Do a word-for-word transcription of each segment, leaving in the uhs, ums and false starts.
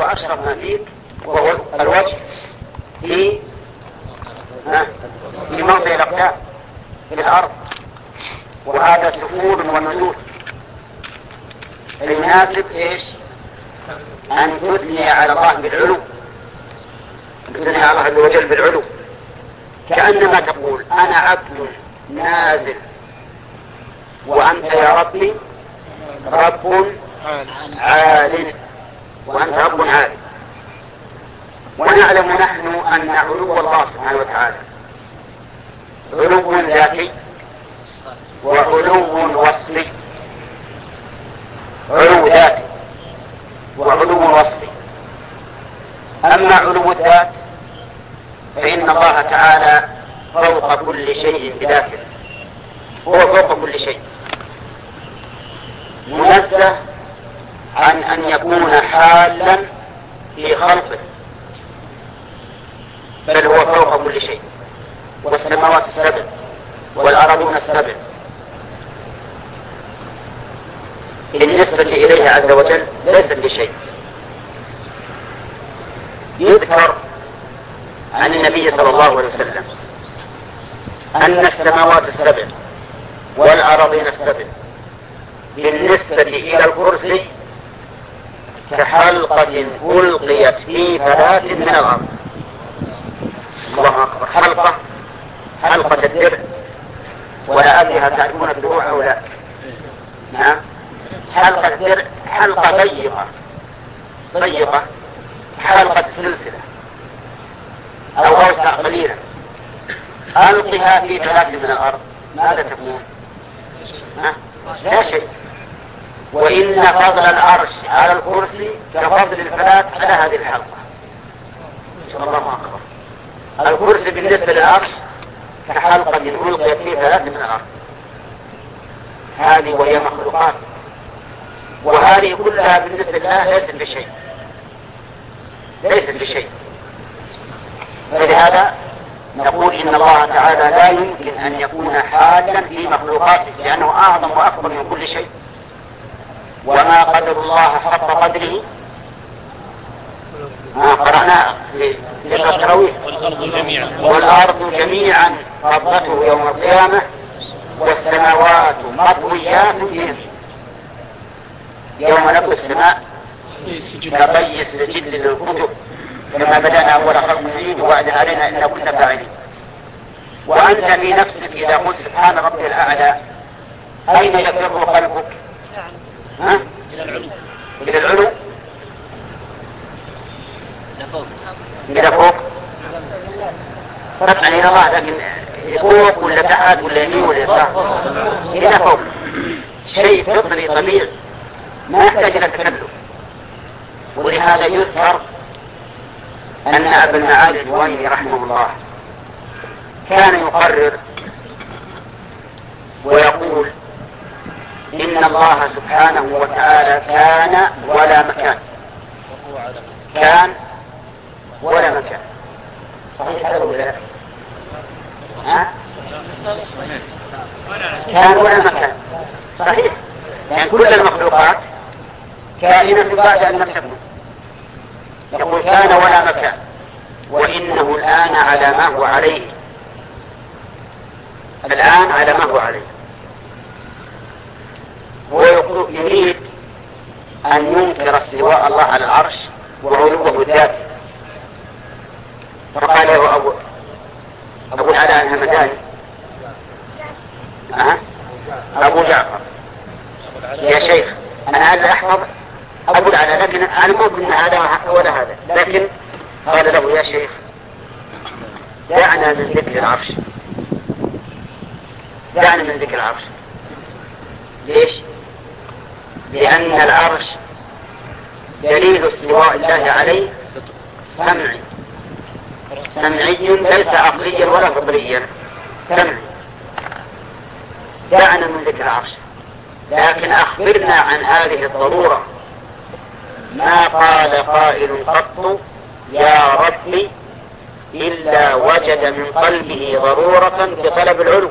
وأشرف ما فيك وهو الوجه في في موضع الأقدام في الأرض، وهذا سفور ونزول. المناسب إيش؟ أن تثني على الله بالعلو، أن تثني على الله عز وجل بالعلو، كأنما تقول أنا عبد نازل وأنت يا ربي رب عال، وأنت رب عال. ونعلم نحن أن علو الله سبحانه وتعالى علو ذاتي وعلو وصفي، علو ذاتي وعلو وصفي. أما علو الذات فإن الله تعالى فوق كل شيء بذاته، هو فوق كل شيء، منزه عن أن يكون حالا في خلقه، بل هو فوق كل شيء. والسماوات السبع والأرضون السبع بالنسبة إليه عز وجل ليست بشيء. يذكر عن النبي صلى الله عليه وسلم أن السماوات السبع والأرضين السبع بالنسبة إلى الكرسي كحلقة ألقيت في فلاة من الأرض. الله أكبر. حلقة حلقة الدرع، ولا أدري هل تعرفون الدروع أو لا. نعم، حلقة الدرع حلقة ضيقة ضيقة حلقة سلسلة أو أوسع قليلا، ألقها في فلاة من الأرض، ماذا تكون؟ لا شيء. وإن فضل العرش على الكرسي كفضل الفلاة على هذه الحلقة. الله أكبر. الكرسي بالنسبة للعرش كحلقة ألقيت في فلاة من الأرض. هذه وهي مخلوقات، وهذه كلها بالنسبة لله ليست بشيء، ليست بشيء. فلهذا نقول إن الله تعالى لا يمكن أن يكون حالا في مخلوقاته، لأنه أعظم وأكبر من كل شيء. وما قدر الله حق قدره ما قرأنا في التراويح. والأرض جميعا قبضته يوم القيامة والسماوات مطويات بيمينه. يوم نطوي السماء كطي السجل للكتب كما بدأنا أول خلق نعيد ووعد علينا إن كنا فاعلين. وأنت في نفسك إذا قلت سبحان ربي الأعلى أين يفر قلبك؟ ها؟ إلى العلو. إلى العلو إلى فوق. طبعا إلى الله، لكن فوق ولا تحت ولا يمين ولا يسار؟ إلى فوق. شيء فطري طبيعي ما يحتاج إلى تكلف. ولهذا يذكر أن أبا المعالي الجويني رحمه الله كان يقرر ويقول إن الله سبحانه وتعالى كان ولا مكان، كان ولا مكان. صحيح هذا ولا لا؟ ها؟ كان ولا مكان، صحيح. يعني كل المخلوقات كائنة بعد أن لم تكن. يقول كان ولا مكان، وإنه الآن على ما هو عليه، الآن على ما هو عليه. هو يريد أن ينكر استواء الله على العرش وعلوه الذاتي. فقال له أبو أبو العلاء الهمداني أه؟ أبو جعفر يا شيخ أنا هذا أحفظ أبو العلاء، لكن أنا ما قلنا هذا ولا هذا. لكن قال له يا شيخ دعنا من ذكر العرش، دعنا من ذكر العرش. ليش؟ لأن العرش دليل استواء الله عليه سمعي، سمعي ليس عقليا ولا فطريا، سمعي. دعنا من ذكر العرش، لكن أخبرنا عن هذه الضرورة. ما قال قائل قط يا ربي إلا وجد من قلبه ضرورة بطلب العلو.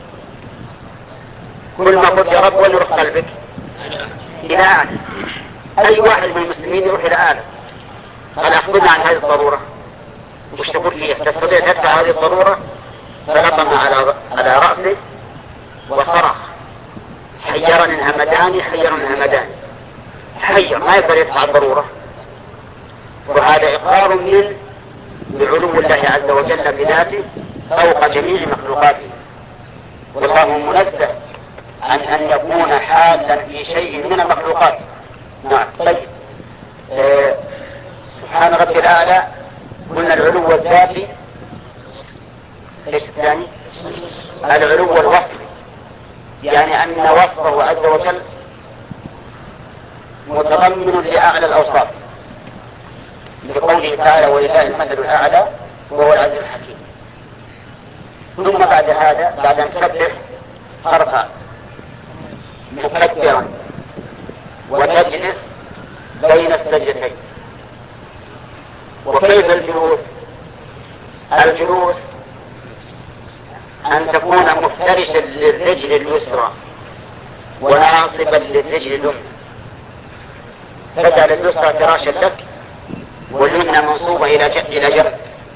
كل ما قلت يا رب وين يروح قلبك؟ إلى أعلى. أي واحد من المسلمين يروح إلى أعلى، هل أخبرنا عن هذه الضرورة؟ وش تقول فيها؟ تستطيع تدفع هذه الضرورة؟ فلطم على على رأسه وصرخ حيرني الهمداني حيرني الهمداني، تحير ما يقدر يدفع الضرورة. وهذا إقرار من بعلو الله عز وجل بذاته فوق جميع مخلوقاته، والله منزه عن أن يكون حالا في شيء من المخلوقات. نعم. طيب آه سبحان ربي الأعلى قلنا العلو الذاتي. ايش الثاني؟ العلو الوصفي، يعني أن وصفه عز وجل متضمن لأعلى الأوصاف، لقوله تعالى ولله المثل الأعلى وهو العزيز الحكيم. ثم بعد هذا بعد أن تسبح ترفع مكبرا وتجلس بين السجدتين. وكيف الجلوس؟ الجلوس أن تكون مفترشا للرجل اليسرى وناصبا للرجل اليمنى، تجعل اليسرى فراشا لك واليمنى منصوبة إلى جنب،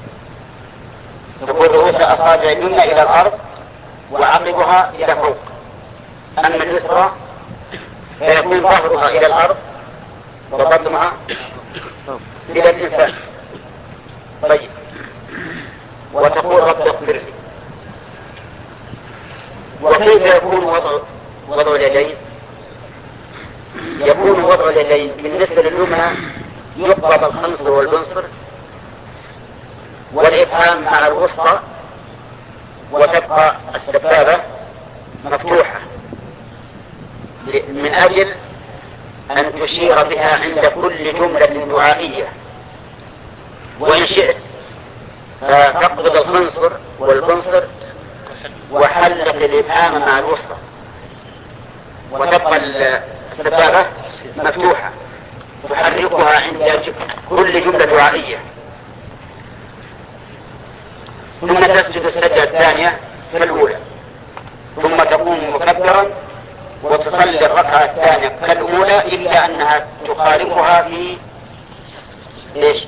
تكون رؤوس أصابع اليمنى إلى الأرض وعقبها إلى فوق، أما اليسرى فيكون ظهرها إلى الأرض وبطنها إلى الإنسان. طيب وتقول رب اغفر لي. وكيف يكون وضع وضع اليدين؟ يكون وضع اليدين بالنسبة لليمنى يقبض الخنصر والبنصر والإبهام مع الوسطى، وتبقى السبابة مفتوحة من أجل أن تشير بها عند كل جملة دعائية. وإن شئت تقبض الخنصر والبنصر وحلق الإبهام مع الوسطى وتبقى السبابة مفتوحة تحركها عند كل جملة دعائية. ثم تسجد السجدة الثانية كالأولى، ثم تقوم مكبرا وتصلي الركعة الثانية كالأولى، إلا أنها تخالفها في إيش؟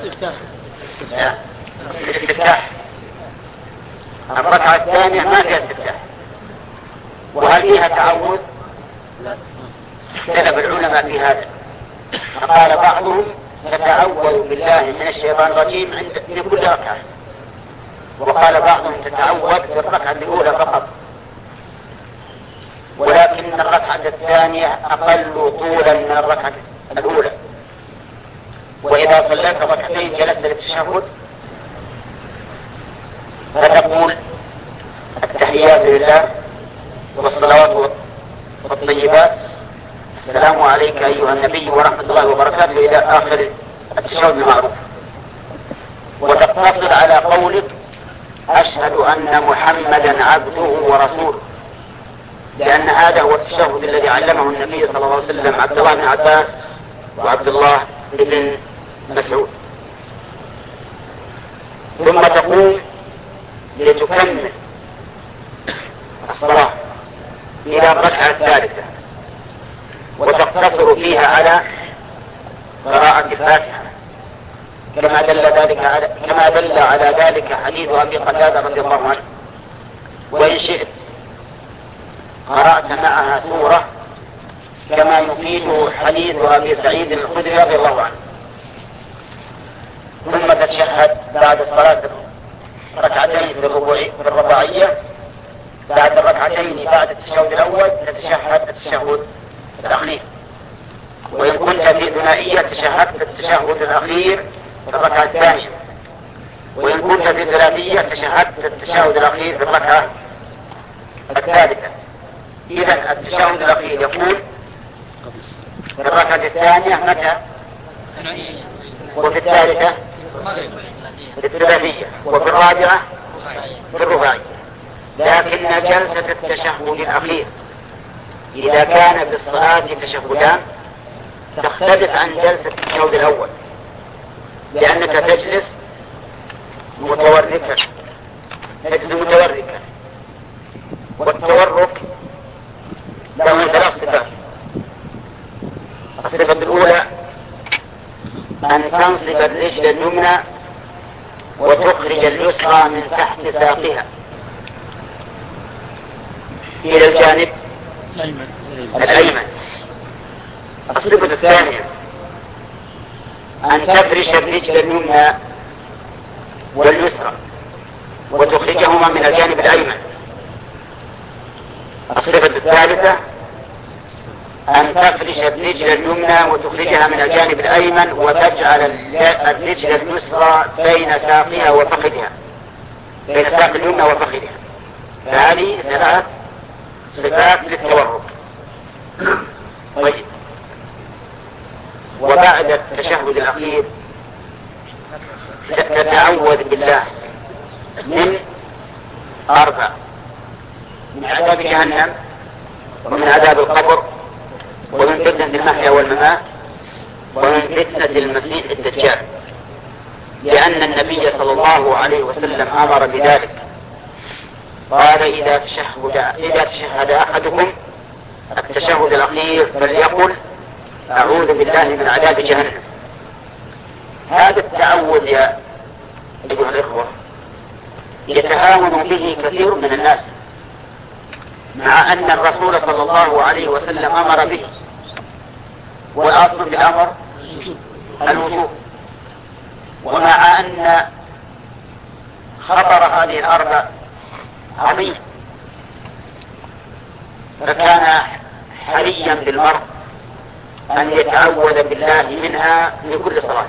الاستفتاح. الركعة الثانية ما فيها استفتاح. وهل فيها تعوذ؟ اختلف العلماء في هذا، فقال بعضهم تتعوذ بالله من الشيطان الرجيم عند في كل ركعة، وقال بعضهم تتعوذ في الركعة الأولى فقط، ولكن الركعة الثانية أقل طولا من الركعة الأولى. وإذا صليت ركعتين جلست للتشهد فتقول التحيات لله والصلوات والطيبات السلام عليك أيها النبي ورحمة الله وبركاته إلى آخر التشهد المعروف، وتقتصر على قولك أشهد أن محمدا عبده ورسوله، لأن هذا هو التشهد الذي علمه النبي صلى الله عليه وسلم عبد الله بن عباس وعبد الله بن مسعود. ثم تقوم لتكمل الصلاة إلى الركعة الثالثة، وتقتصر فيها على قراءة الفاتحة، كما دل ذلك على كما دل على ذلك حديث أبي قتادة رضي الله عنه. وإن شئت قرأت معها سورة كما يفيد حديث أبي سعيد الخدري رضي الله عنه. ثم تتشهد بعد الصلاة ركعتين في الرباعية، بعد الركعتين بعد التشهد الأول تتشهد التشهد الأخير، وإن كنت في ثنائية تشهدت التشهد الأخير في الركعة الثانية، وإن كنت في ثلاثية تشهدت التشهد الأخير في الركعة الثالثة. إذا التشهد الأخير يكون في الركعة الثانية متى؟ وفي الثالثة في الثلاثية، وفي الرابعة في الرباعية. لكن جلسة التشهد الأخير إذا كان في الصلاة تشهدان تختلف عن جلسة التشهد الأول، لأنك تجلس متوركا تجلس متوركا والتورك له ثلاث صفات. الصفة الأولى أن تنصب الرجل اليمنى وتخرج اليسرى من تحت ساقها إلى الجانب الأيمن. الصفة الثانية أن تفرش الرجل اليمنى واليسرى وتخرجهما من الجانب الأيمن. الصفة الثالثة أن تفرش الرجل اليمنى وتخرجها من الجانب الأيمن وتجعل الرجل اليسرى بين ساقها وفخذها، بين ساق اليمنى وفخذها. فهذه ثلاث صفات للتورك. طيب، وبعد التشهد الأخير تتعوذ بالله من أربع: من عذاب جهنم، ومن عذاب القبر، ومن فتنة المحيا والممات، ومن فتنة المسيح الدجال، لأن النبي صلى الله عليه وسلم أمر بذلك. قال: إذا تشهد إذا تشهد أحدكم التشهد الأخير فليقل: أعوذ بالله من عذاب جهنم. هذا التعوذ يا أيها الإخوة يتهاون به كثير من الناس، مع أن الرسول صلى الله عليه وسلم أمر به، والأصل في الأمر الوجوب. ومع أن خطر هذه الأربع عظيم، فكان حريا بالمرء أن يتعوذ بالله منها في كل صلاة.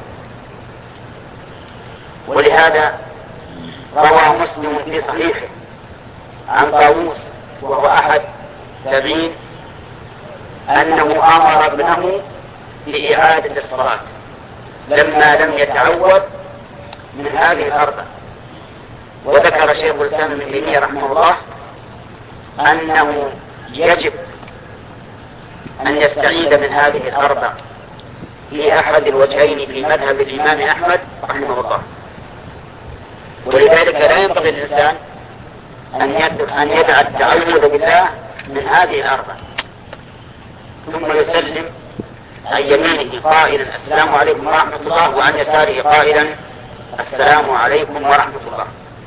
ولهذا روى مسلم في صحيحه عن طاووس وهو أحد التابعين أنه أمر ابنه بإعادة الصلاة لما لم يتعوذ من هذه الأربع. وذكر شيخ الإسلام ابن تيمية رحمه الله أنه يجب أن يستعيد من هذه الأربع في أحد الوجهين في مذهب الإمام أحمد رحمه الله. ولذلك لا ينبغي الإنسان أن يدع التعوذ بالله من هذه الأربع ثم يسلم عن يمينه قائلا: السلام عليكم ورحمة الله، وعن يساره قائلا: السلام عليكم ورحمة الله.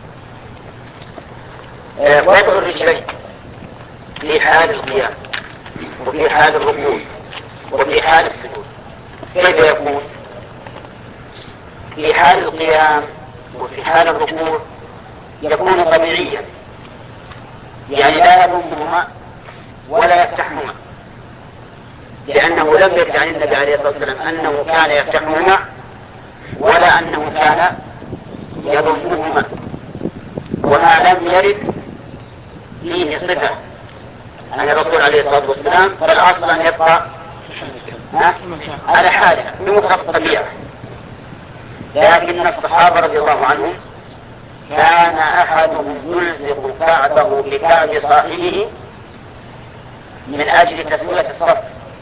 وضع الرجلين في حال القيام وفي حال الركوع وفي حال السجود كيف يكون؟ في حال القيام وفي حال الركوع يكون طبيعيا، يعني لا يضمهما ولا يفتحهما، لأنه لم يرد عن النبي عليه الصلاة والسلام أنه كان يفتحهما ولا أنه كان يضمهما، وما لم يرد فيه صفة عن الرسول عليه الصلاة والسلام فالأصل أن يبقى على حاله بمقتضى الطبيعة. لكن الصحابة رضي الله عنهم كان أحدهم يلزق كعبه بكعب صاحبه من أجل تسوية الصف،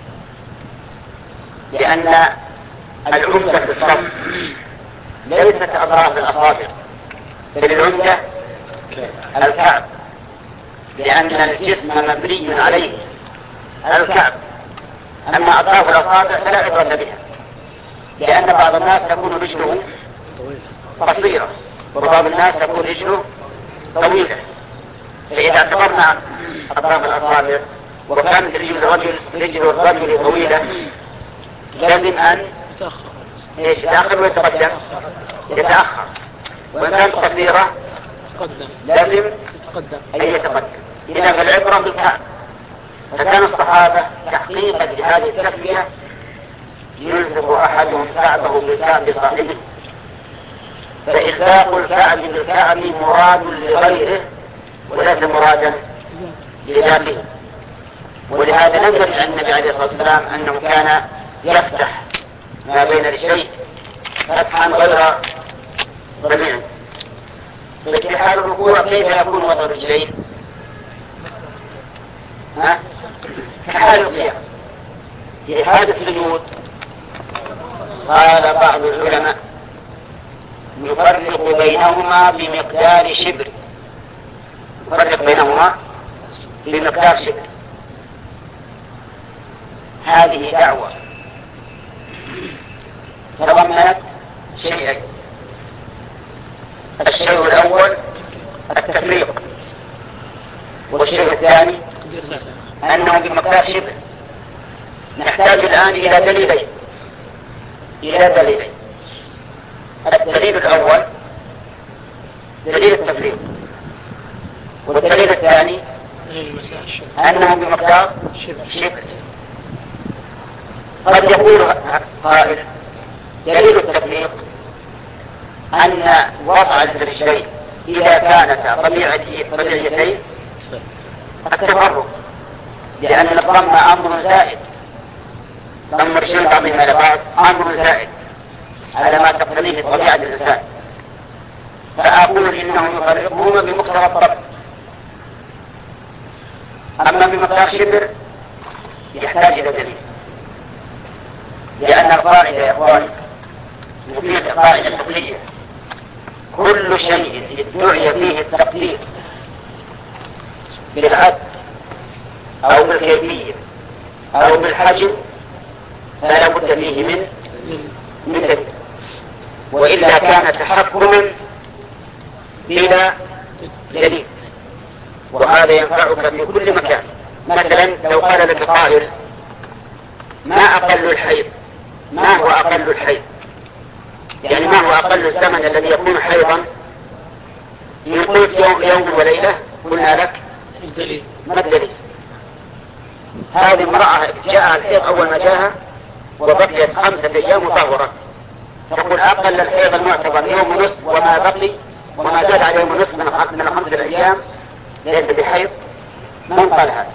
لأن العمدة في الصف ليست أطراف الأصابع، بل العمدة الكعب، لأن الجسم مبني عليه الكعب، أما أطراف الأصابع فلا عبرة بها، لأن بعض الناس تكون رجله قصيرة وبعض الناس تكون رجله طويلة. فإذا اعتبرنا أطراف الأصابع وكانت رجل الرجل رجل الرجل طويلة لازم أن يتأخر ويتقدم يتأخر، وإن كانت قصيرة لازم أن يتقدم. إذا فالعبرة بالكعب. فكان الصحابة تحقيقا لهذه التسمية يلزق أحدهم كعبه بالكعب صاحبه، فإلزاق الكعب بالكعب مراد لغيره وليس مرادا لذاته. ولهذا لم يرد عن النبي عليه الصلاة والسلام أنه كان يفتح ما بين رجليه فتحا غير طبيعي. في حال الركوع كيف يكون وضع الرجلين؟ ها؟ كحال القيام. في حال السجود قال بعض العلماء يفرق بينهما بمقدار شبر، يفرق بينهما بمقدار شبر. هذه دعوة تضمنت شيئين. الشيء الأول التفريق، والشيء الثاني أنه بمقدار شبه. نحتاج الآن إلى دليلين إلى دليلين الدليل الأول دليل التفريق، والدليل الثاني أنه بمقدار شبه. قد يقول قائل دليل التفريق أن وضع الرجلين إذا كانتا طبيعيتين التفرق، لأن الضم أمر زائد، ضم الرجلين بعضهم إلى بعض أمر زائد على ما تقتضيه طبيعة الإنسان، فأقول إنه يفرقهما بمقتضى الطبع. أما بمقدار شبر يحتاج إلى دليل، لأن القاعدة يا إخواني وفيه قاعدة فقهية: كل شيء ادعي فيه التقدير بالعد أو بالكيفية أو بالحجم فلا بد فيه من من دليل، وإلا كان تحكما بلا دليل، وهذا ينفعك في كل مكان. مثلا لو قال لك قائل ما أقل الحيض، ما هو أقل الحيض، يعني ما هو أقل الزمن الذي يكون حيضا؟ إن قلت يوم, يوم وليلة قلنا لك ما الدليل؟ هذه امرأة جاء الحيض أول ما جاءها وبقيت خمسة أيام وطهرت، تقول أقل الحيض المعتبر يوم ونصف وما بقي وما زاد على يوم ونصف من الخمسة الأيام ليس بحيض. من قال هذا؟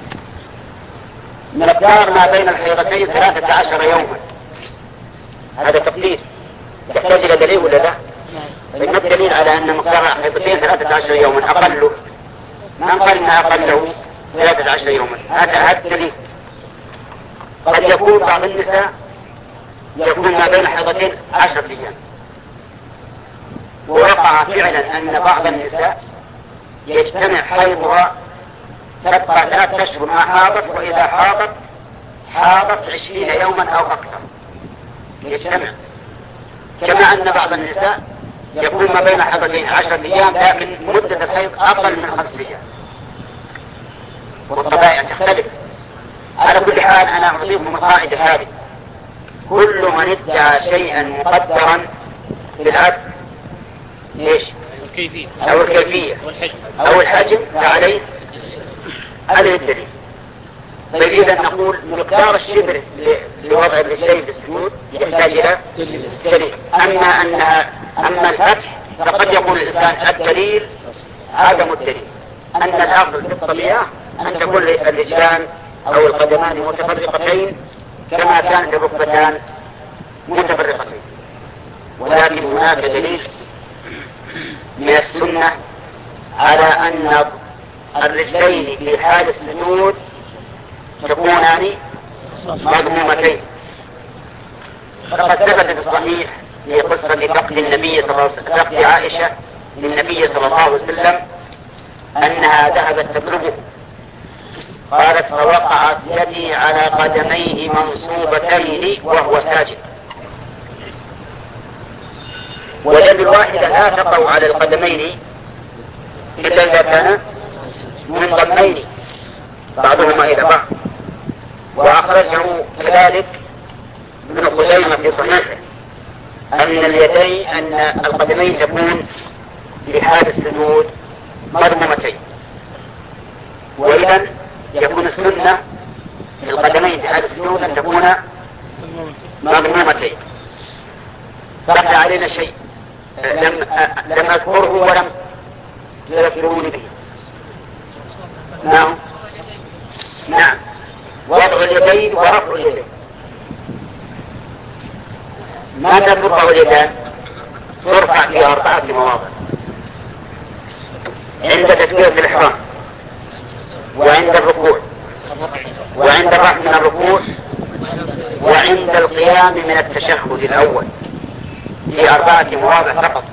مقدار ما بين الحيضتين ثلاثة عشر يوما، هذا تقدير يحتاج إلى دليل ولا لا؟ فما الدليل على أن مقدار الحيضتين ثلاثة عشر يوما أقله؟ ما قال إن أقله ثلاثة عشر يوما، هذا الدليل. قد يكون بعض النساء يكون ما بين الحيضتين عشرة أيام، ووقع فعلا أن بعض النساء يجتمع حيضها تبقى ثلاثة أشهر ما حاضت، وإذا حاضت حاضت عشرين يوما أو أكثر يجتمع. كما أن بعض النساء يكون ما بين حيضتين عشرة أيام لكن مدة الحيض أقل من خمسة أيام، والطبائع تختلف. على كل حال أنا أعطيكم القاعدة هذه: كل من ادعى شيئا مقدرا بالعد ايش؟ أو الكيفية أو الحجم فعليه عليه الدليل. فإذا نقول مقدار الشبر لوضع الرجلين في السجود يحتاج إلى دليل. أما أنها أما الفتح فقد يقول الإنسان الدليل عدم الدليل، أن الأصل في الطبيعة أن تكون الرجلان أو القدمان متفرقتين كما كانت الركبتان متفرقتين، ولكن هناك دليل من السنة على أن الرجلين في حال السجود تكونان مضمومتين. فقد ثبت في الصحيح في قصة فقد النبي صلى الله عليه وسلم، فقد عائشة للنبي صلى الله عليه وسلم أنها ذهبت تطلبه، قالت فوقعت يدي على قدميه منصوبتين وهو ساجد، واليد الواحدة لا تقع على القدمين إلا إذا كان منضمين بعضهما إلى بعض. وأخرجه كذلك ابن خزيمة في صحيحه أن اليدين أن القدمين تكون في حال السجود مضمومتين، وإذا يكون السنة للقدمين في حال السجود أن تكون مضمومتين. فقد علينا شيء لم لم أذكره ولم تذكروني به. نعم نعم وضع اليدين ورفع اليدين. ماذا ترفع اليدان؟ ترفع في أربعة مواضع: عند تكبيرة الإحرام، وعند الركوع، وعند الرفع من الركوع، وعند القيام من التشهد الأول، في أربعة مواضع فقط،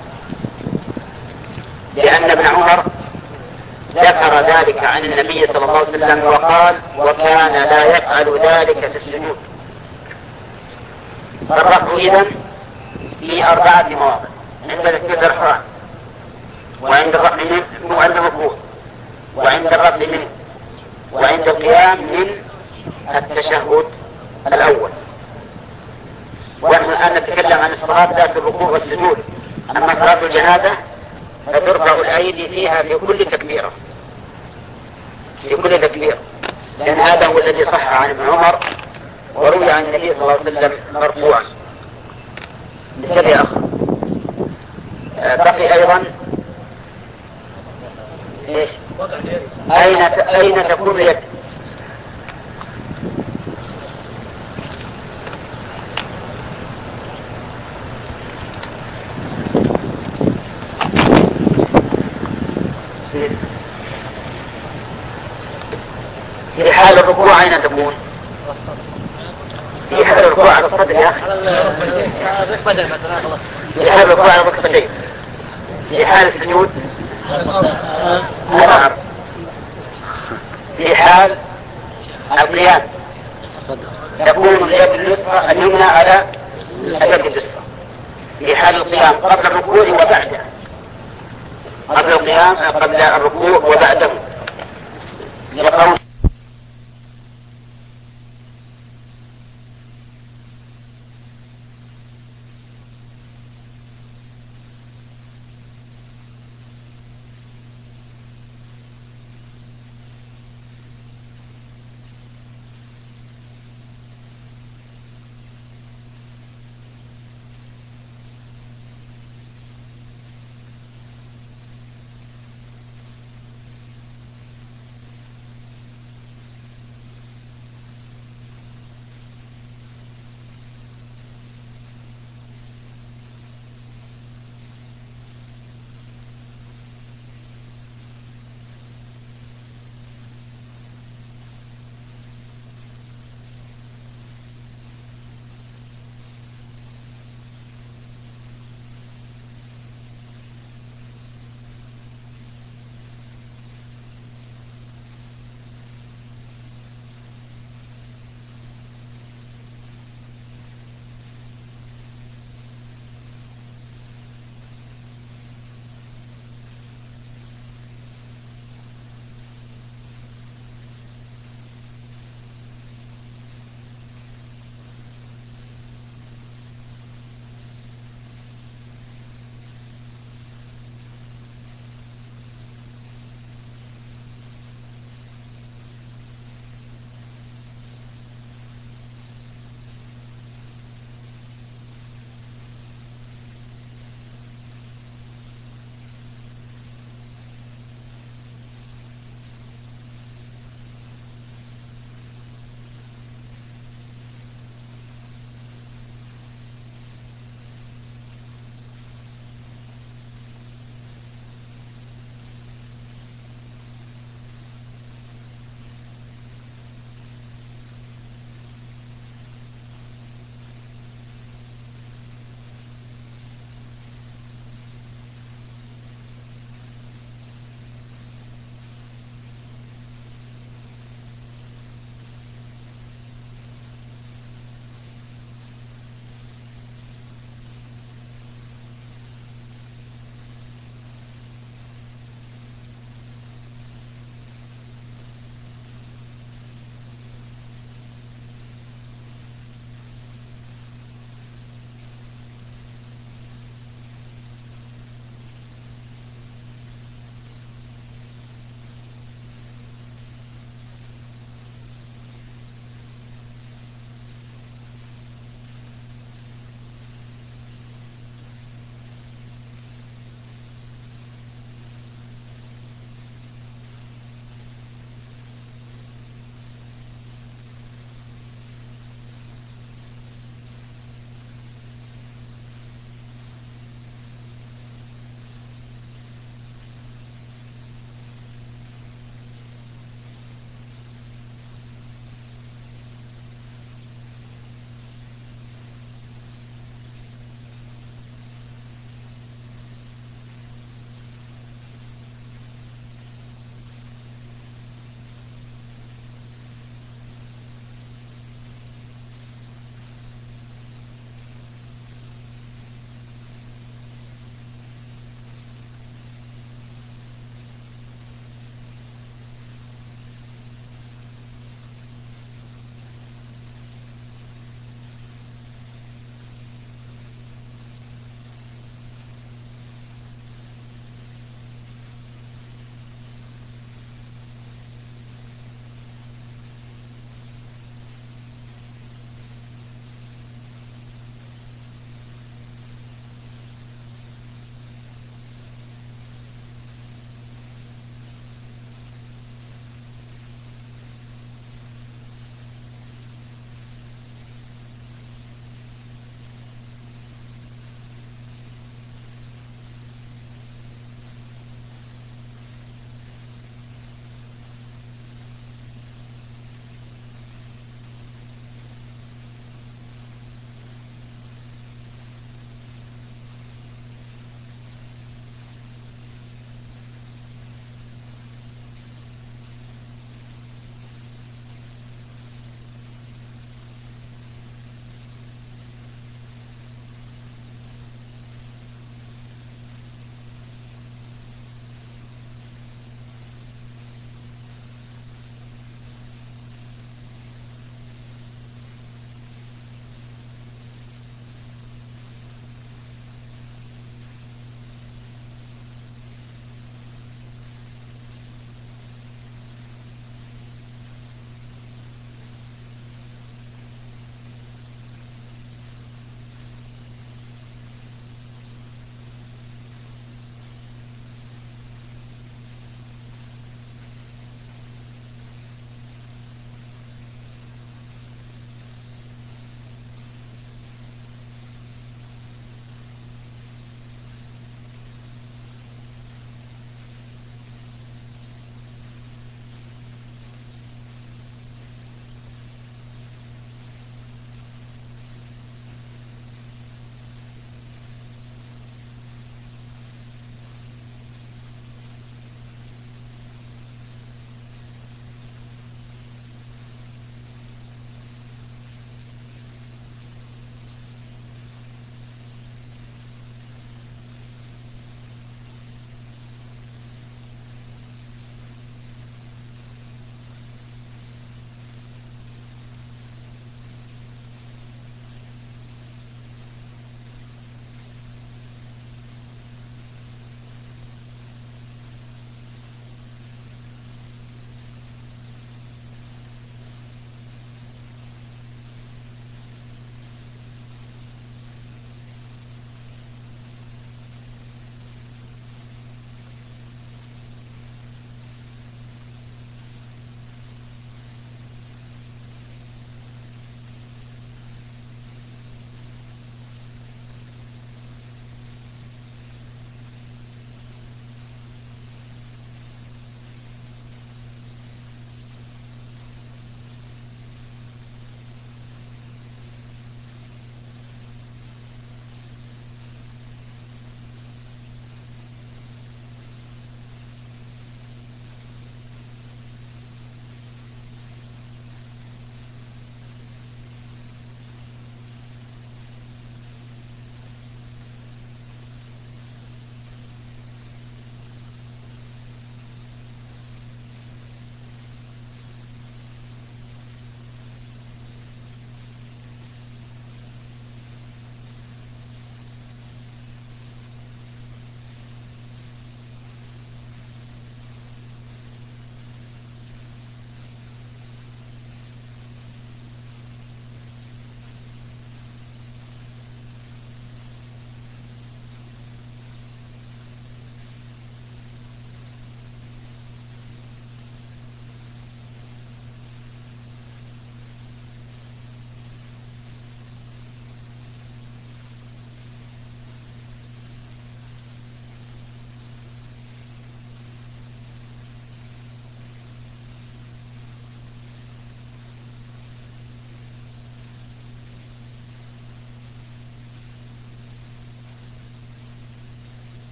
لأن ابن عمر ذكر ذلك عن النبي صلى الله عليه وسلم وقال: وكان لا يفعل ذلك في السجود. فالرفع إذن في أربعة مواضع: عند تكبيرة الإحرام، وعند الرفع منه، وعند الركوع، وعند الرفع منه، وعند القيام من التشهد الأول. ونحن الآن نتكلم عن الصلاة ذات الركوع والسجود. أما صلاة الجنازة فترفع الأيدي فيها في كل تكبيرة، في كل تكبيرة، لأن هذا هو الذي صح عن ابن عمر وروي عن النبي صلى الله عليه وسلم مرفوعا. انتبه يا أخ. بقي أيضا إيش؟ أين أين تكون اليد؟ في حال الركوع أين تكون؟ في حال الركوع على الصدر يا أخي. في حال الركوع على الركبتين. في حال السجود الأرض. في حال القيام تكون اليد اليسرى اليمنى على اليد اليسرى. في حال القيام قبل الركوع وبعده، قبل القيام قبل الركوع وبعده. لقول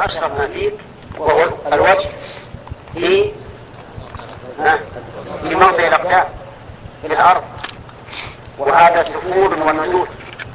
أشرف ما فيك وهو الوجه في في موضع الأقدام في الأرض، وهذا سفور ونزول.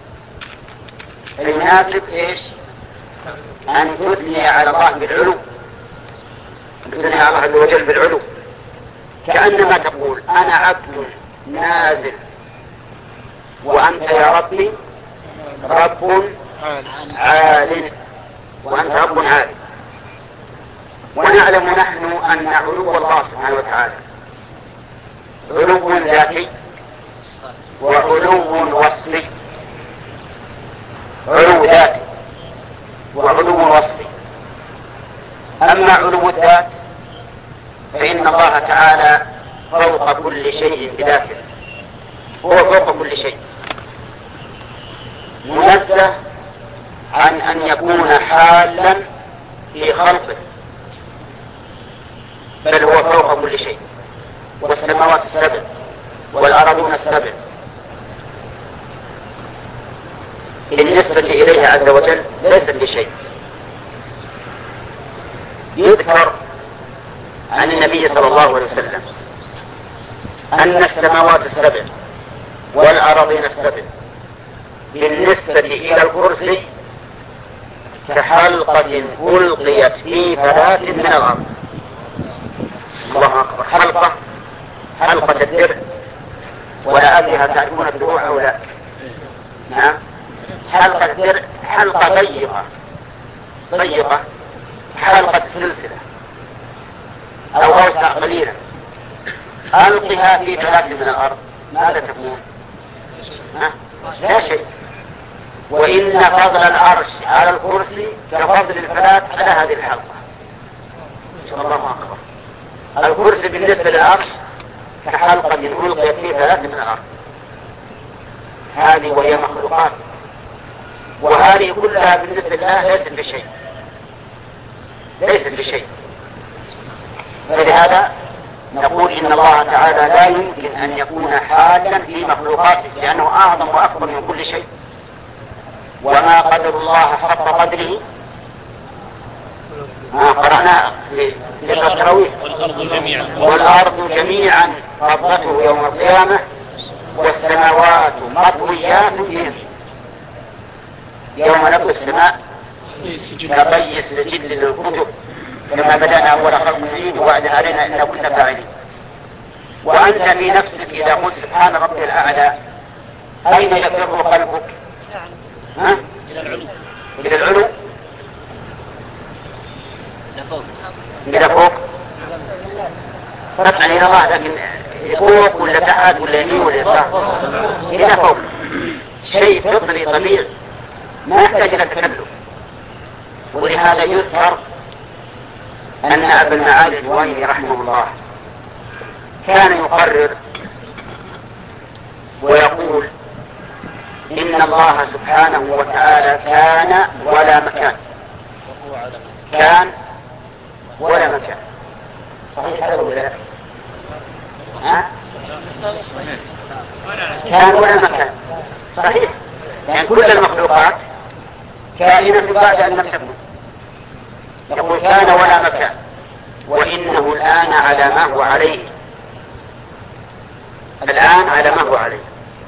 المناسب إيش؟ أن تثني على الله بالعلو، تثني على الله عز وجل بالعلو، كأنما تقول أنا عبد نازل وأنت يا ربي رب عال، وأنت رب عال. ونعلم نحن أن علو الله سبحانه وتعالى علو ذاتي وعلو وصفي، علو ذاتي وعلو وصفي. أما علو الذات فإن الله تعالى فوق كل شيء بذاته، هو فوق كل شيء، منزه عن أن يكون حالا في خلقه، بل هو فوق كل شيء. والسماوات السبع والأرضون السبع بالنسبة إليه عز وجل ليست بشيء. يذكر عن النبي صلى الله عليه وسلم أن السماوات السبع والأرضين السبع بالنسبة إلى الكرسي كحلقة ألقيت في فلاة من الأرض. الله أكبر. حلقة حلقة الدرع، ولا أدري هل تعرفون الدروع أو لا. نعم، حلقة الدرع حلقة ضيقة ضيقة حلقة السلسلة أو أوسع قليلا، ألقها في فلاة من الأرض، ماذا تكون؟ لا شيء. وإن فضل العرش على الكرسي كفضل الفلاة على هذه الحلقة. الله أكبر. الكرسي بالنسبة للعرش كحلقة ألقيت في فلاة من الأرض. هذه وهي مخلوقات، وهذه كلها بالنسبة لله ليست بشيء، ليست بشيء. فلهذا نقول إن الله تعالى لا يمكن أن يكون حالا في مخلوقاته، لأنه أعظم وأكبر من كل شيء. وما قدر الله حق قدره ما قرأنا في التراويح. والأرض جميعا قبضته يوم القيامة والسماوات مطويات بيمينه. يوم نطوي السماء كطي السجل للكتب، كما بدأنا أول خلق نعيد وعد علينا إن كنا فاعلين. وأنت في نفسك إذا قلت سبحان ربي الأعلى أين يفر قلبك؟ ها؟ إلى العلو. إلى العلو؟ إلى فوق؟ طبعا إلى الله، لكن فوق ولا تحت ولا يمين ولا يسار؟ إلى فوق. شيء فطري طبيعي ما يحتاج إلى تكلف. ولهذا يذكر أن أبا المعالي الجويني رحمه الله كان يقرر ويقول إن الله سبحانه وتعالى كان ولا مكان، كان ولا مكان. صحيح هذا ولا لا؟ ها؟ كان ولا مكان، صحيح. يعني كل المخلوقات كائنة بعد أن لم تكن. يقول كان ولا مكان، وإنه الآن على ما هو عليه، الآن على ما هو عليه.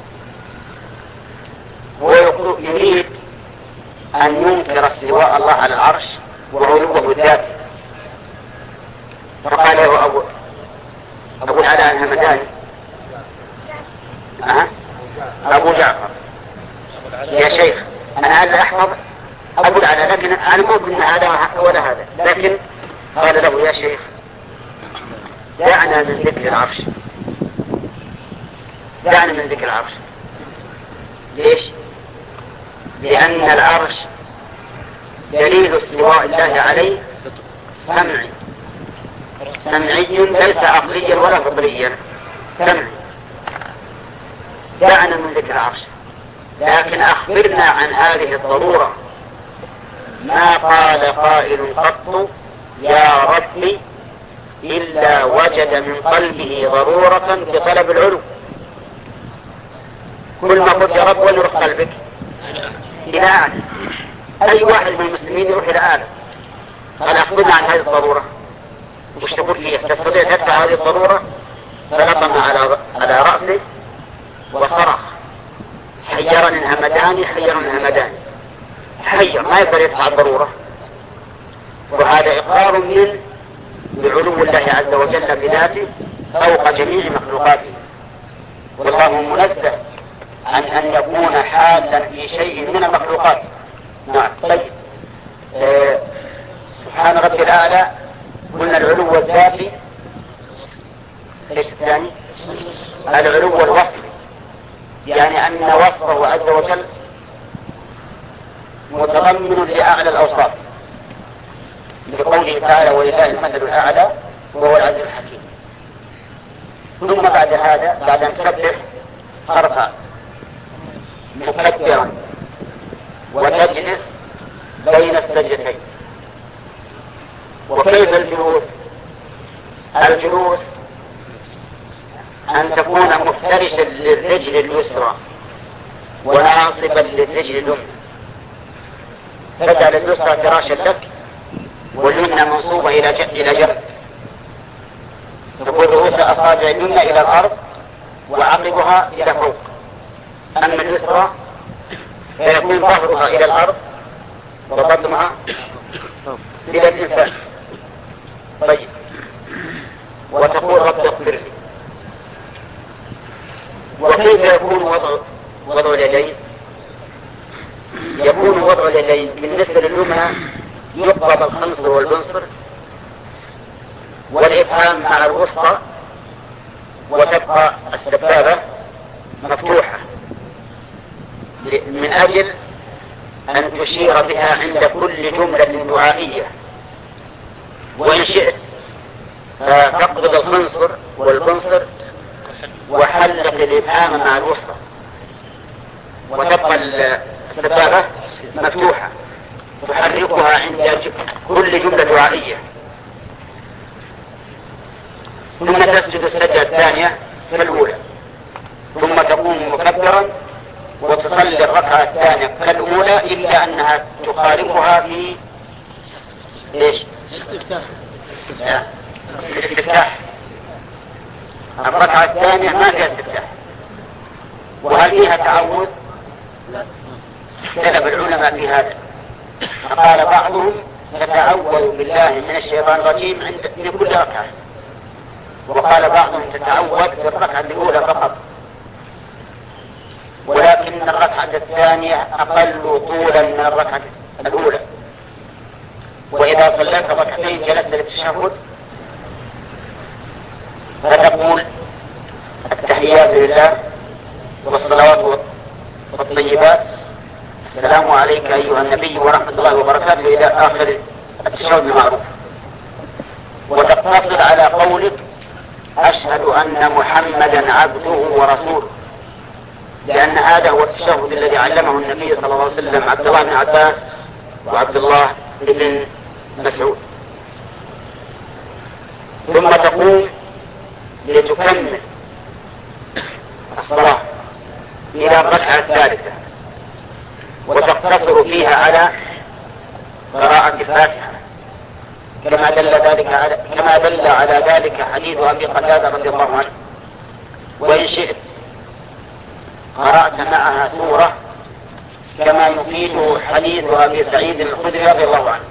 هو يريد أن ينكر استواء الله على العرش وعلوه الذاتي. فقال له أبو أبو العلاء الهمداني أه؟ أبو جعفر يا شيخ أنا هذا أحفظ أبو العلاء، لكن أنا ما أقول هذا ولا هذا. لكن قال له يا شيخ دعنا من ذكر العرش، دعنا من ذكر العرش. ليش؟ لأن العرش دليل استواء الله عليه سمعي، سمعي ليس عقليا ولا فطريا، سمعي. دعنا من ذكر العرش، لكن أخبرنا عن هذه الضرورة. ما قال قائل قط يا ربي إلا وجد من قلبه ضرورة في طلب العلو. كل ما قلت يا رب وين يروح قلبك؟ إلى أعلى. أي واحد من المسلمين يروح إلى أعلى، قال أخبرنا عن هذه الضرورة، وش تقول فيها؟ تستطيع تدفع هذه الضرورة؟ فلطم على على رأسه وصرخ حيرني الهمداني حيرني الهمداني، تحير ما يقدر يدفع الضرورة. وهذا إقرار من بعلو الله عز وجل بذاته فوق جميع مخلوقاته، والله منزه عن أن يكون حالا في شيء من المخلوقات. نعم. طيب آه سبحان ربي الأعلى قلنا العلو الذاتي. ايش الثاني؟ العلو الوصفي، يعني أن وصفه عز وجل متضمن لأعلى الأوصاف، لقوله تعالى ولله المثل الأعلى وهو العزيز الحكيم. ثم بعد هذا بعد أن تسبح ترفع مكبرا وتجلس بين السجدتين. وكيف الجلوس؟ الجلوس أن تكون مفترشا للرجل اليسرى وناصبا للرجل اليمنى، تجعل اليسرى فراشا لك واليمنى منصوبة إلى جنب، تكون رؤوس أصابع اليمنى إلى الأرض وعقبها إلى فوق، أما اليسرى فيكون ظهرها إلى الأرض وبطنها إلى الإنسان. طيب وتقول رب اغفر لي. وكيف يكون وضع وضع اليدين؟ يكون وضع اليدين بالنسبة لليمنى يقبض الخنصر والبنصر والإبهام مع الوسطى، وتبقى السبابة مفتوحة من أجل أن تشير بها عند كل جملة دعائية. وإن شئت فتقبض الخنصر والبنصر وحلق الإبهام مع الوسطى وتبقى السبابة مفتوحة تحركها عند كل جملة دعائية. ثم تسجد السجدة الثانية في الأولى، ثم تقوم مكبرا وتصلي الركعة الثانية كالأولى إلا أنها تخالفها في إيش؟ الاستفتاح. الركعة الثانية ما فيها استفتاح. وهل فيها تعوذ؟ اختلف العلماء في هذا، فقال بعضهم تتعوذ بالله من الشيطان الرجيم عند في كل ركعة، وقال بعضهم تتعوذ في الركعة الأولى فقط، ولكن الركعة الثانية أقل طولا من الركعة الأولى. وإذا صليت ركعتين جلست للتشهد فتقول التحيات لله والصلوات والطيبات السلام عليك أيها النبي ورحمة الله وبركاته إلى آخر التشهد المعروف، وتقتصر على قولك أشهد أن محمدا عبده ورسوله، لأن هذا هو التشهد الذي علمه النبي صلى الله عليه وسلم عبد الله بن عباس وعبد الله بن مسعود. ثم تقوم لتكمل الصلاة إلى الركعة الثالثة وتقتصر فيها على قراءة الفاتحة، كما دل ذلك على كما دل على ذلك حديث أبي قتادة رضي الله عنه. وإن شئت قرأت معها سورة كما يفيد حديث أبي سعيد الخدري رضي الله عنه.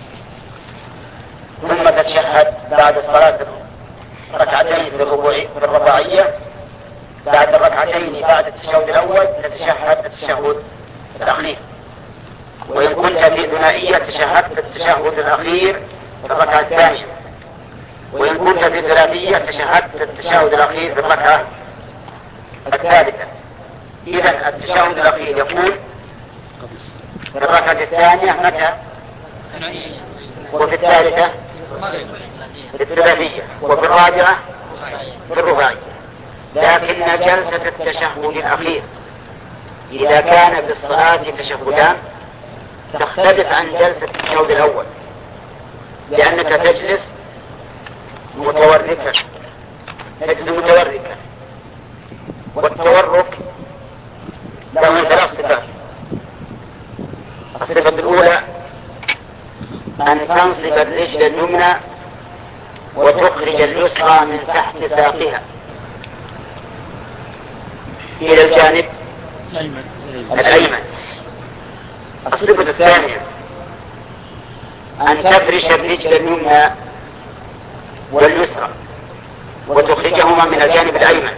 ثم تتشهد بعد الصلاة ركعتين في الرباعية، بعد الركعتين بعد التشهد الأول تتشهد التشهد الأخير، وإن كنت في ثنائية تشهدت التشهد الأخير في الركعة الثانية، وإن كنت في ثلاثية تشهدت التشهد الأخير في الركعة الثالثة. إذا التشهد الأخير يكون في الركعة الثانية متى؟ وفي الثالثة في الثلاثية، وفي الرابعة في الرباعية. لكن جلسة التشهد الأخير إذا كان في الصلاة تشهدان تختلف عن جلسة التشهد الأول، لأنك تجلس متوركا تجلس متوركا والتورك له ثلاث صفات. الصفة الأولى أن تنصب الرجل اليمنى وتخرج اليسرى من تحت ساقها إلى الجانب الأيمن. الصفة الثانية أن تفرش الرجل اليمنى واليسرى وتخرجهما من الجانب الأيمن.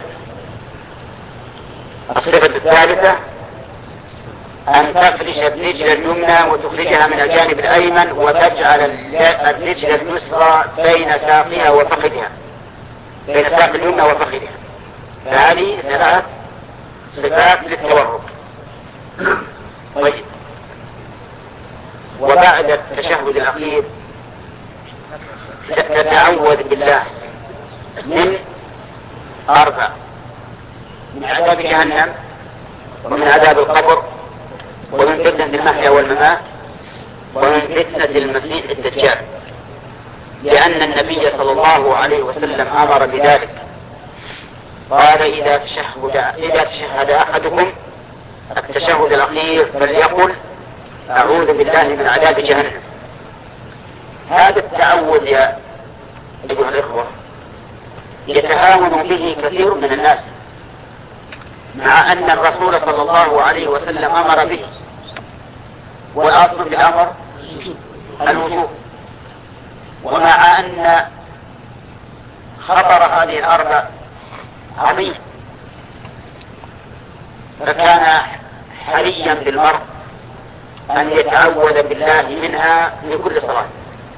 الصفة الثالثة أن تفرش الرجل اليمنى وتخرجها من الجانب الأيمن وتجعل الرجل اليسرى بين ساقها وفخذها، بين ساق اليمنى وفخذها. فهذه ثلاث صفات للتورك. طيب، وبعد التشهد الأخير تتعوذ بالله من أربع: من عذاب جهنم، ومن عذاب القبر، ومن فتنة المحيا والممات، ومن فتنة المسيح الدجال، لأن النبي صلى الله عليه وسلم أمر بذلك. قال: إذا تشهد إذا تشهد أحدكم التشهد الأخير فليقل: أعوذ بالله من عذاب جهنم. هذا التعوذ يا أيها الإخوة يتهاون به كثير من الناس، مع أن الرسول صلى الله عليه وسلم أمر به، والأصل في الأمر الوجوب. ومع أن خطر هذه الأربع عظيم، فكان حريا بالمرء أن يتعوذ بالله منها في كل صلاة.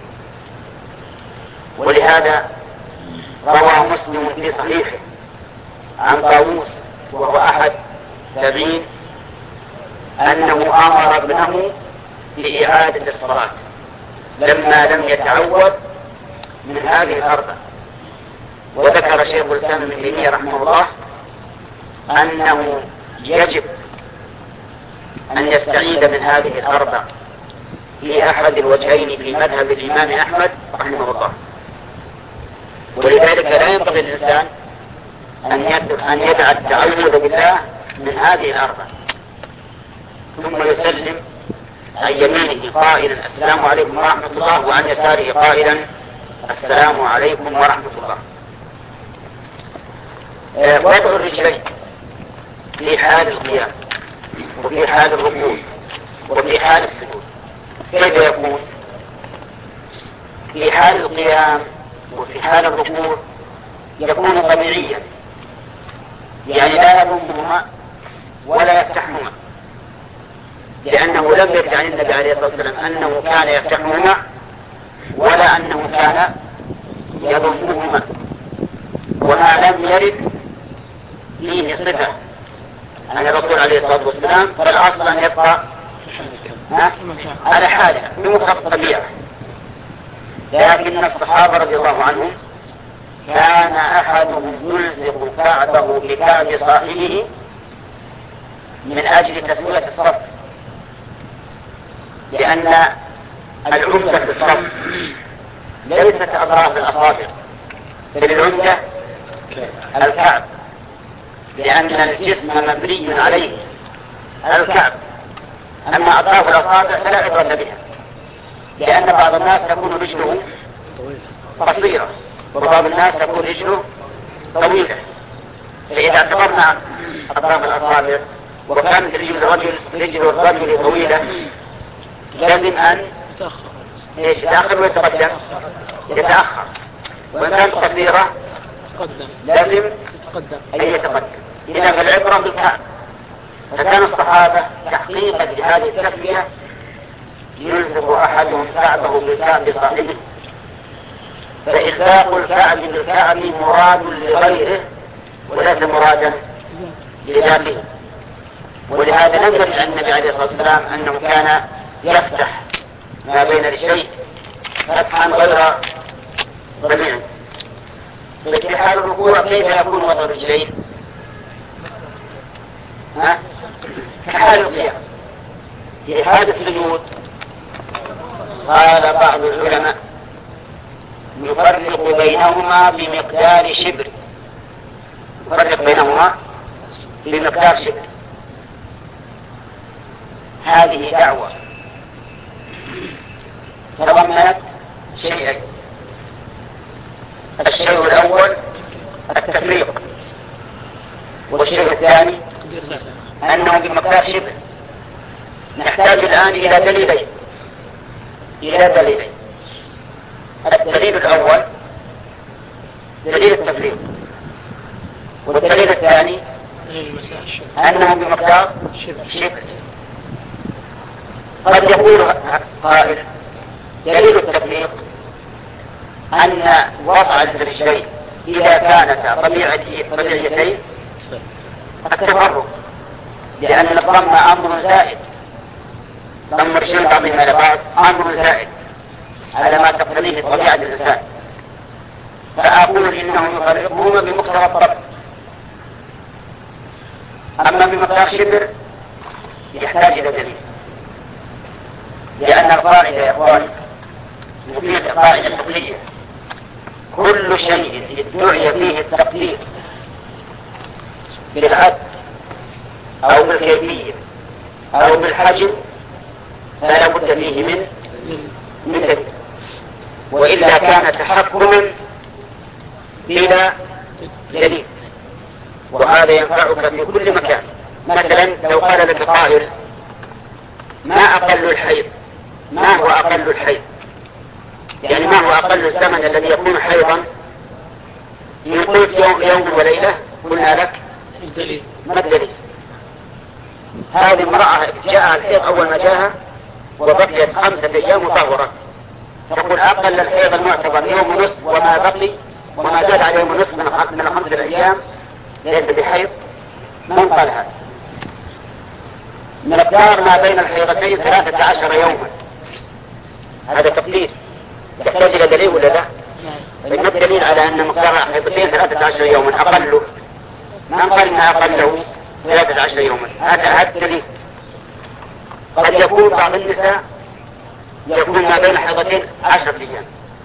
ولهذا روى مسلم في صحيحه عن طاووس وهو أحد التابعين أنه أمر ابنه بإعادة الصلاة لما لم يتعوذ من هذه الأربع. وذكر شيخ الإسلام ابن تيمية رحمه الله أنه يجب أن يستعيذ من هذه الأربع في أحد الوجهين في مذهب الإمام أحمد رحمه الله. ولذلك لا ينبغي للإنسان أن يدع التعوذ بالله من هذه الأربع ثم يسلم عن يمينه قائلا: السلام عليكم ورحمة الله، وعن يساره قائلا: السلام عليكم ورحمة الله. وضع الرجلين في حال القيام وفي حال الركوع وفي حال السجود كيف يكون؟ في حال القيام وفي حال الركوع يكون طبيعيا، يعني لا يضمهما ولا يفتحهما، لأنه لم يرد عن النبي عليه الصلاة والسلام أنه كان يفتحهما ولا أنه كان يضمهما. وما لم يرد فيه صفة عن الرسول عليه الصلاة والسلام فالأصل أن يبقى على حاله بمقتضى الطبيعة. لكن الصحابة رضي الله عنهم كان أحدهم يلزق كعبه بكعب صاحبه من أجل تسوية الصف، لأن العمدة في الصف ليست أطراف الأصابع، بل العمدة الكعب، لأن الجسم مبني عليه الكعب. أما أطراف الأصابع فلا عبرة بها، لأن بعض الناس تكون رجله قصيرة وبعض الناس تكون رجله طويلة. فإذا اعتبرنا أطراف الأصابع وكانت رجل الرجل رجل الرجل طويلة لازم أن يتأخر ويتقدم يتأخر، وإن كانت قصيرة لازم أن يتقدم. إذا فالعبرة بالكعب. فكان الصحابة تحقيقا لهذه التسمية يلزق أحدهم كعبه بالكعب صاحبه، فإلزاق الكعب بالكعب مراد لغيره وليس مرادا لذاته. ولهذا لم يرد عن النبي عليه الصلاة والسلام أنه كان يفتح ما بين رجليه فتحا غير طبيعي. في حال الركوع كيف يكون وضع الرجلين؟ ها؟ كحال القيام. في حال السجود قال بعض العلماء يفرق بينهما بمقدار شبر، يفرق بينهما بمقدار شبر. هذه دعوة تضمنت شيئين. الشيء الأول التفريق، والشيء الثاني أنه بمقدار شبه. نحتاج الآن إلى دليلين إلى دليلين الدليل الأول دليل التفريق، والدليل الثاني أنه بمقدار شبه. قد يقول قائل دليل التفريق أن وضع الرجلين إذا كانتا طبيعيتين التفرق، لأن الضم أمر زائد، ضم الرجلين بعضهم إلى بعض أمر زائد على ما تقتضيه طبيعة الإنسان، فأقول إنهم يفرقون بمقتضى الطبع. أما بمقدار شبر يحتاج إلى دليل، لأن القاعدة يا إخواني مفيدة، قاعدة فقهية: كل شيء ادعي فيه التقدير بالعد أو بالكيفية أو بالحجم فلا بد فيه من من دليل، وإلا كان تحكما بلا دليل، وهذا ينفعك في كل مكان. مثلا لو قال لك قائل ما أقل الحيض، ما هو أقل الحيض، يعني ما هو أقل الزمن الذي يكون حيضا؟ إن قلت يوم, يوم وليلة قلنا لك ما الدليل؟ هذه امرأة جاء الحيض أول ما جاءها وبقيت خمسة أيام وطهرت، تقول أقل الحيض المعتبر يوم ونصف وما بقي وما زاد على يوم ونصف من الخمسة الأيام ليس بحيض. من قال هذا؟ مقدار ما بين الحيضتين ثلاثة عشر يوما، هذا تقدير يحتاج إلى دليل ولا لا؟ فما الدليل على أن مقدار الحيضتين ثلاثة عشر يوما أقله؟ ما قال إن أقله ثلاثة عشر يوما، هذا هذا الدليل. قد يكون بعض النساء يكون ما بين الحيضتين عشرة أيام،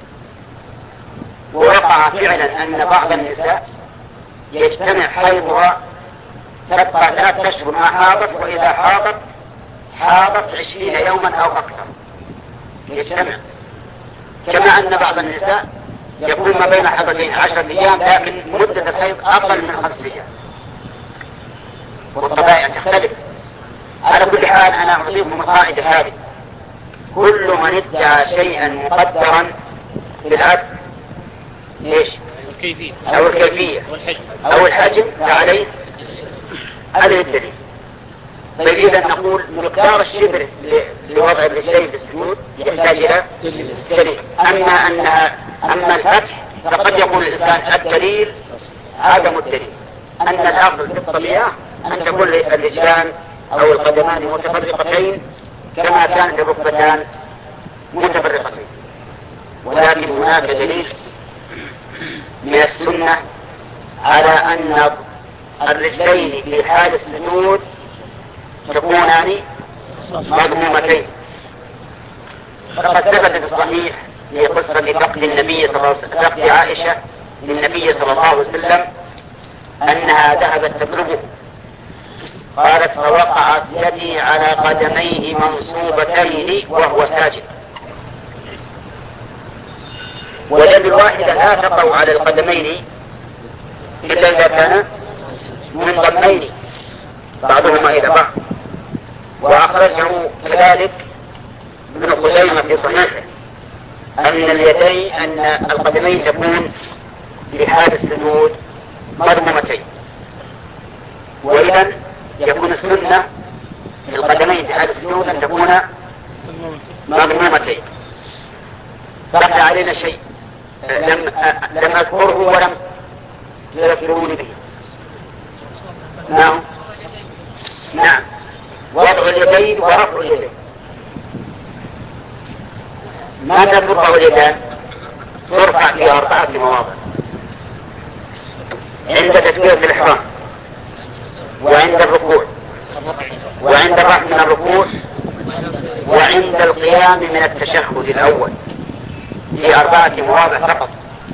ووقع فعلا أن بعض النساء يجتمع حيضها تبقى ثلاثة أشهر ما حاضت، وإذا حاضت حاضت عشرين يوما أو أكثر يجتمع. كما أن بعض النساء يكون ما بين حيضتين عشرة أيام لكن مدة الحيض أقل من خمس أيام، والطبائع تختلف. على كل حال أنا أعطيكم القاعدة هذه: كل من ادعى شيئا مقدرا بالعد ايش؟ أو الكيفية أو الحجم فعليه عليه الدليل. طيب إذا نقول مقدار الشبر لوضع الرجلين في السجود يحتاج إلى دليل. أما أنها أما الفتح فقد يقول الإنسان الدليل عدم الدليل، أن الأصل في الطبيعة أن تكون الرجلان أو القدمان متفرقتين كما كانت الركبتان متفرقتين، ولكن هناك دليل من السنة على أن الرجلين في حال السجود تكونان مضمومتين. فقد ثبت في الصحيح في قصة فقد النبي صلى الله عليه وسلم، فقد عائشة للنبي صلى الله عليه وسلم أنها ذهبت تطلبه، قالت فوقعت يدي على قدميه منصوبتين وهو ساجد. واليد الواحدة لا تقع على القدمين إلا إذا كان منضمين بعضهما إلى بعض. وأخرجه كذلك ابن خزيمة في صحيحه أن اليدين أن القدمين تكون في حال السجود مضمومتين، وإذا يكون السنة للقدمين في حال السجود أن تكون مضمومتين. بقي علينا شيء لم لم أذكره ولم يذكروني به. نعم نعم وضع اليدين ورفع اليدين. ماذا ترفع اليدان؟ ترفع في أربعة مواضع: عند تكبيرة الإحرام، وعند الركوع، وعند الرفع من الركوع، وعند القيام من التشهد الأول، في أربعة مواضع فقط،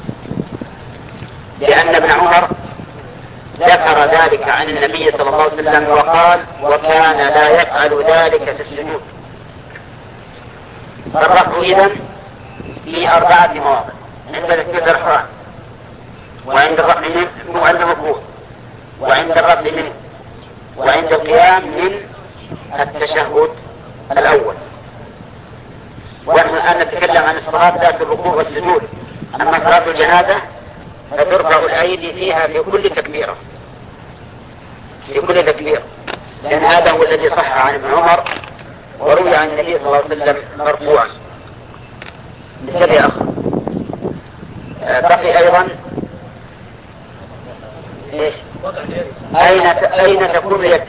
لأن ابن عمر ذكر ذلك عن النبي صلى الله عليه وسلم وقال وكان لا يفعل ذلك في السجود. فالرفع إذن في أربعة مواضع: عند الاستيقاظ الحرام، وعند الرفع منه، وعند الركوع، وعند الرفع منه، وعند القيام من التشهد الأول. ونحن الآن نتكلم عن الصلاة ذات الركوع والسجود. أما صلاة الجنازة فترفع الأيدي فيها في كل تكبيرة، في كل تكبيرة، لأن هذا هو الذي صح عن ابن عمر وروي عن النبي صلى الله عليه وسلم مرفوعا. مثل يا أخ بقي أيضا إيش؟ أين أين تكون اليد؟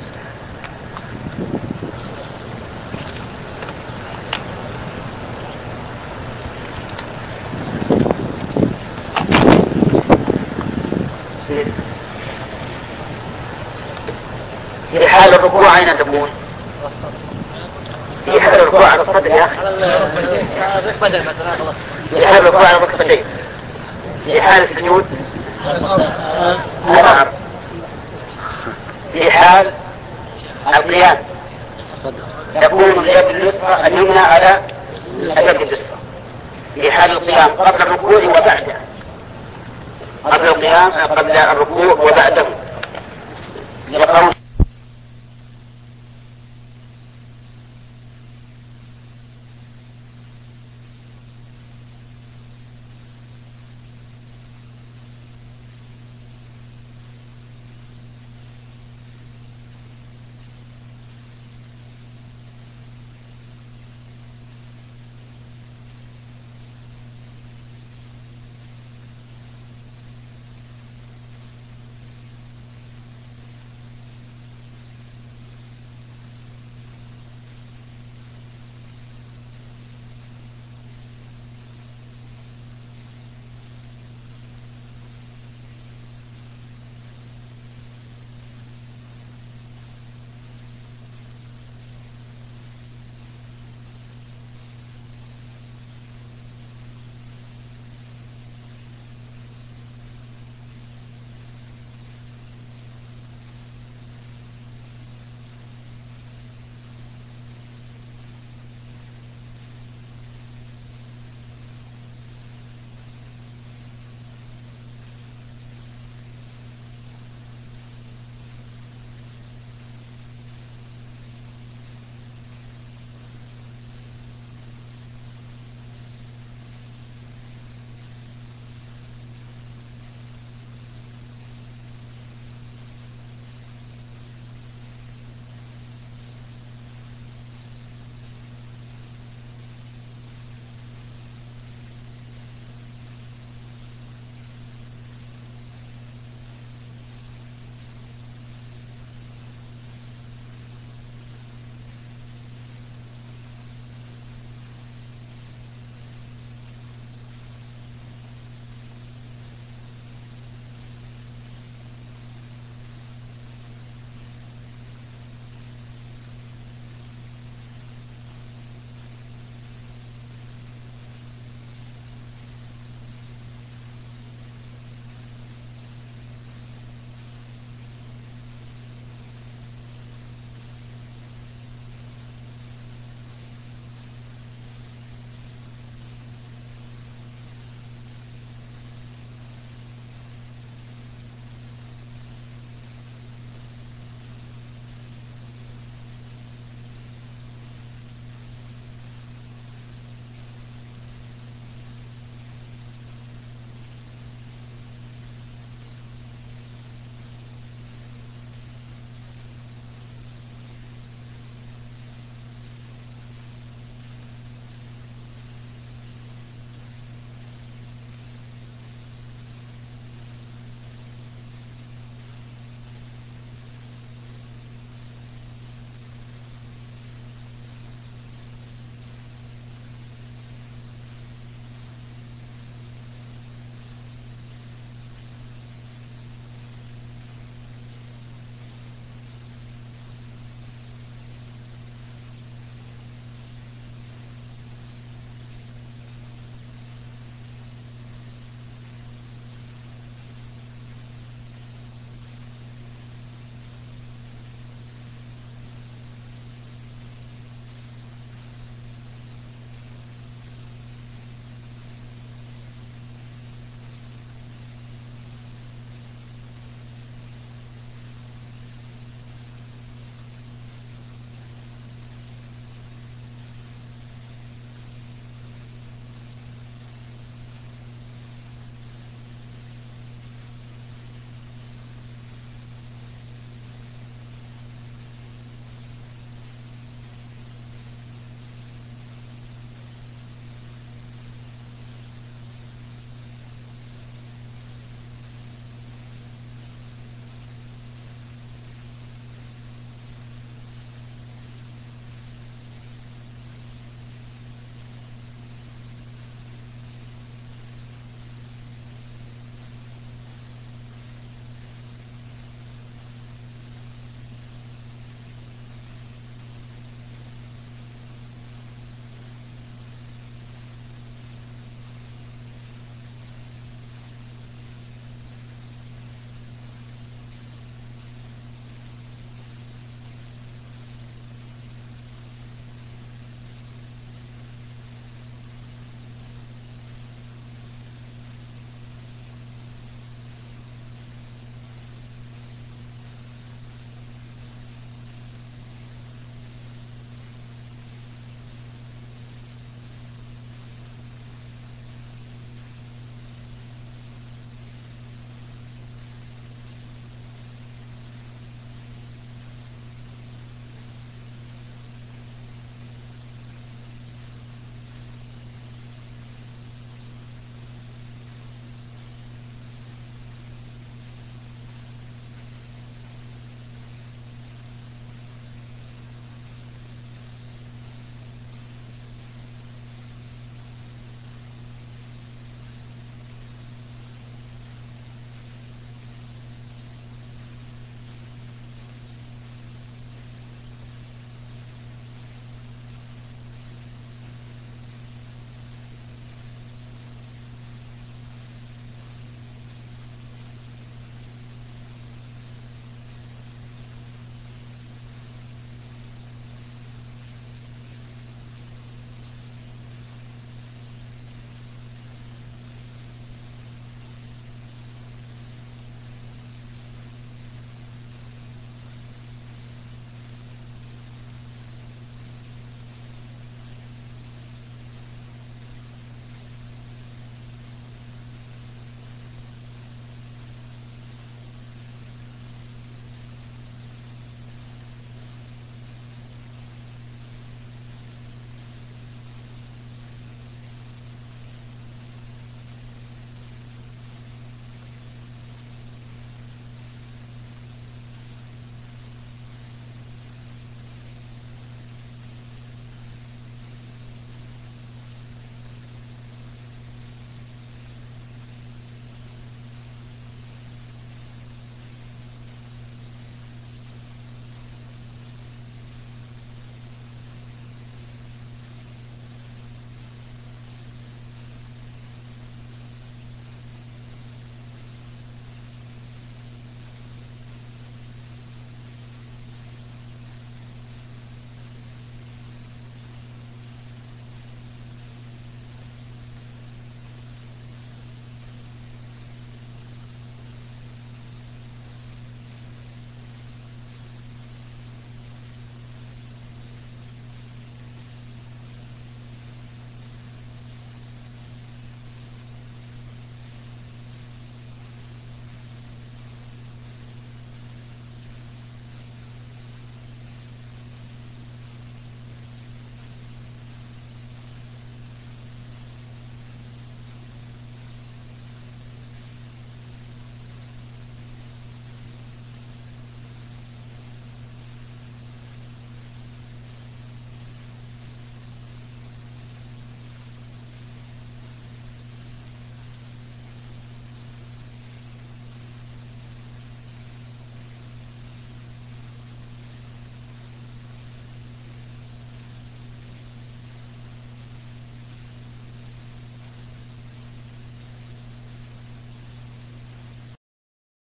في حال الركوع أين تكون؟ في حال الركوع على الصدر يا أخي. في حال الركوع على الركبتين. في حال السجود على الأرض. في حال القيام تكون اليد اليسرى اليمنى على اليد اليسرى. في حال القيام قبل الركوع وبعده، قبل القيام قبل الركوع وبعده.